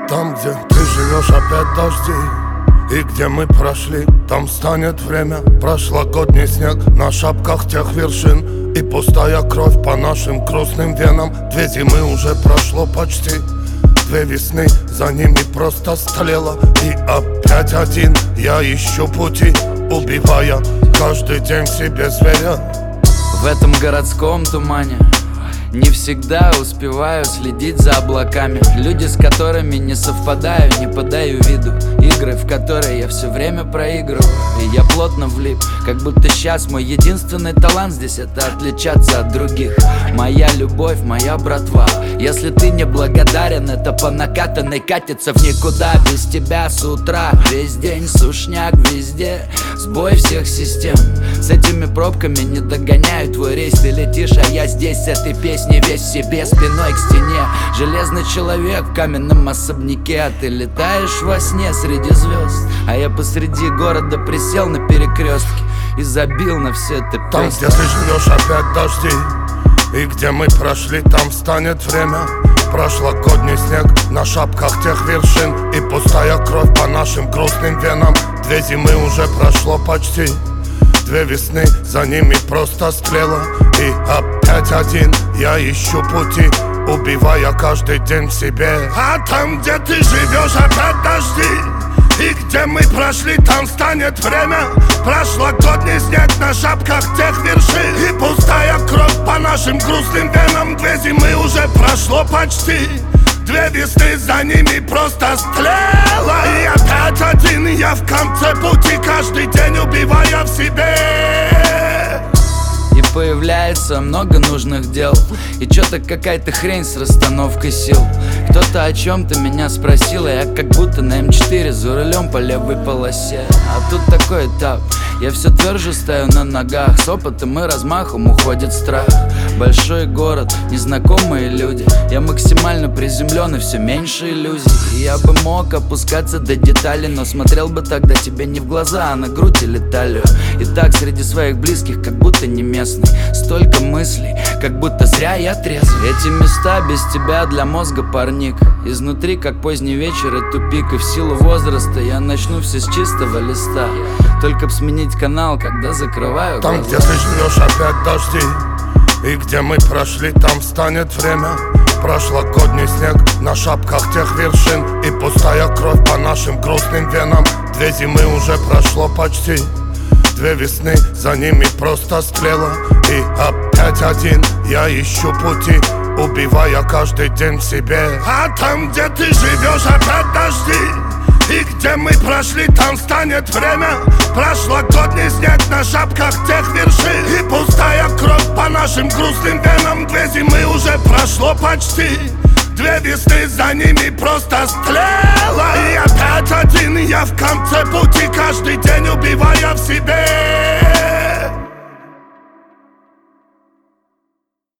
Там, где ты живешь, опять дожди. И где мы прошли, там станет время. Прошлогодний снег на шапках тех вершин. И пустая кровь по нашим грустным венам. 2 зимы уже прошло почти, 2 весны за ними просто стлело. И опять один я ищу пути, убивая каждый день в себе зверя. В этом городском тумане не всегда успеваю следить за облаками. Люди, с которыми не совпадаю, не подаю виду. Игры, в которые я все время проигрываю. И я плотно влип, как будто сейчас мой единственный талант здесь — это отличаться от других. Моя любовь, моя братва. Если ты не благодарен, это по накатанной катится в никуда. Без тебя с утра весь день сушняк везде, сбой всех систем. С этими пробками не догоняю твой рейс. Ты летишь, а я здесь с этой песней весь в себе, спиной к стене. Железный человек в каменном особняке, а ты летаешь во сне среди звезд. А я посреди города присел на перекрестке и забил на все это песни. Там, где ты живешь, опять дожди. И где мы прошли, там станет время. Прошлогодний снег на шапках тех вершин. И пустая кровь по нашим грустным венам. 2 зимы уже прошло почти, 2 весны за ними просто стрела. И опять один я ищу пути, убивая каждый день в себе. А там, где ты живешь, опять дожди. И где мы прошли, там станет время. Прошлогодний снег на шапках тех вершин. И пустая кровь по нашим грустным венам. 2 зимы уже прошло почти, 2 весны за ними просто стлела. И опять один я в конце пути, каждый день убивая в себе. И появляется много нужных дел, и чё-то какая-то хрень с расстановкой сил. Кто-то о чем-то меня спросил, а я как будто на М4 за рулем по левой полосе. А тут такой этап, я все тверже стою на ногах. С опытом и размахом уходит страх. Большой город, незнакомые люди. Я максимально приземлен и все меньше иллюзий. И я бы мог опускаться до деталей, но смотрел бы тогда тебе не в глаза, а на грудь или талию. И так среди своих близких, как будто не местный. Столько мыслей, как будто зря я трезвый. Эти места без тебя для мозга парник. Изнутри, как поздний вечер и тупик. И в силу возраста я начну все с чистого листа. Только б сменить канал, когда закрываю глаза. Там, где ты живешь, опять дожди. И где мы прошли, там станет время. Прошлогодний снег на шапках тех вершин. И пустая кровь по нашим грустным венам. 2 зимы уже прошло почти, 2 весны за ними просто стрела. И опять один я ищу пути, убивая каждый день в себе. А там, где ты живешь, опять дожди. И где мы прошли, там станет время. Прошлогодний снег на шапках тех вершин. И пустая кровь по нашим грустным венам. 2 зимы уже прошло почти, 2 весны за ними просто стлела. И опять один я в конце пути, каждый день убивая в себе.